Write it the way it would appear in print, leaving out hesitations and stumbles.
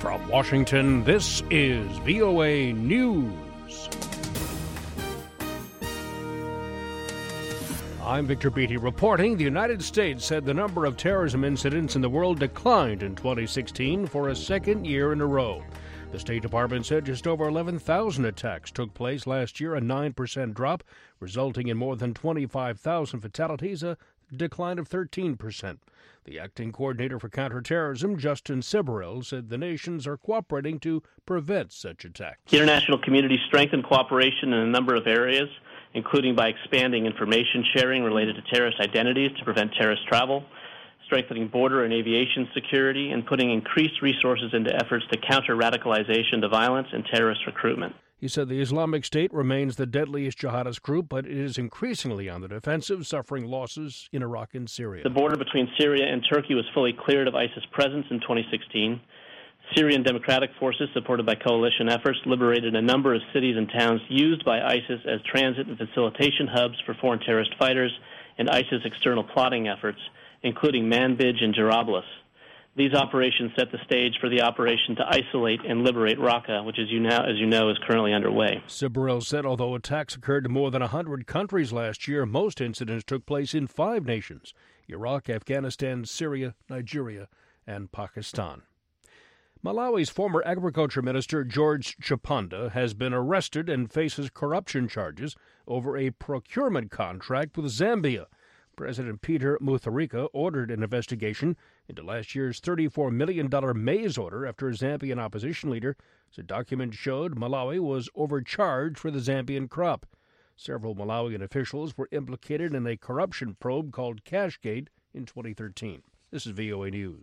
From Washington, this is VOA News. I'm Victor Beatty reporting. The United States said the number of terrorism incidents in the world declined in 2016 for a second year in a row. The State Department said just over 11,000 attacks took place last year, a 9% drop, resulting in more than 25,000 fatalities, a decline of 13%. The acting coordinator for counterterrorism, Justin Sibrel, said the nations are cooperating to prevent such attacks. The international community strengthened cooperation in a number of areas, including by expanding information sharing related to terrorist identities to prevent terrorist travel, strengthening border and aviation security, and putting increased resources into efforts to counter radicalization to violence and terrorist recruitment. He said the Islamic State remains the deadliest jihadist group, but it is increasingly on the defensive, suffering losses in Iraq and Syria. The border between Syria and Turkey was fully cleared of ISIS presence in 2016. Syrian Democratic Forces, supported by coalition efforts, liberated a number of cities and towns used by ISIS as transit and facilitation hubs for foreign terrorist fighters and ISIS external plotting efforts, including Manbij and Jarablus. These operations set the stage for the operation to isolate and liberate Raqqa, which, as you know, is currently underway. Sibrel said although attacks occurred in more than 100 countries last year, most incidents took place in 5 nations: Iraq, Afghanistan, Syria, Nigeria, and Pakistan. Malawi's former agriculture minister, George Chipanda, has been arrested and faces corruption charges over a procurement contract with Zambia. President Peter Mutharika ordered an investigation into last year's $34 million maize order after a Zambian opposition leader said documents showed Malawi was overcharged for the Zambian crop. Several Malawian officials were implicated in a corruption probe called Cashgate in 2013. This is VOA News.